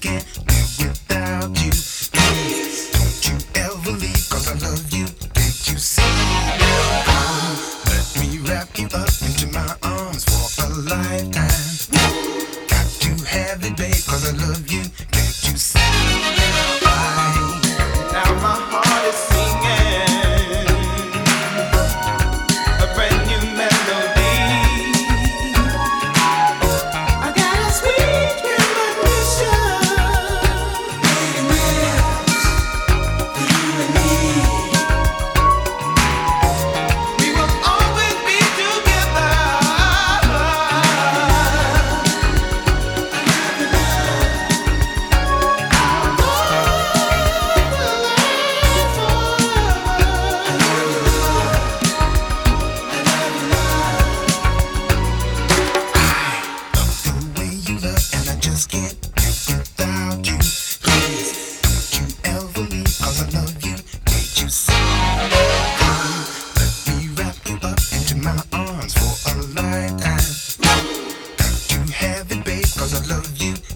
can't live without you. Please, don't you ever leave, 'cause I love you. Can't you see? Let me wrap you up into my arms for a lifetime. Got to have it, babe, 'cause I love you. Can't you see? Now my heart is singing a brand new melody. I got a sweet premonition. For you and me. We will always be together. The way you love, and I just can't live without you. Please, don't you ever leave, 'cause I love you. Can't you see? Let me wrap you up into my arms for a lifetime. Got to have it, babe, 'cause I love you.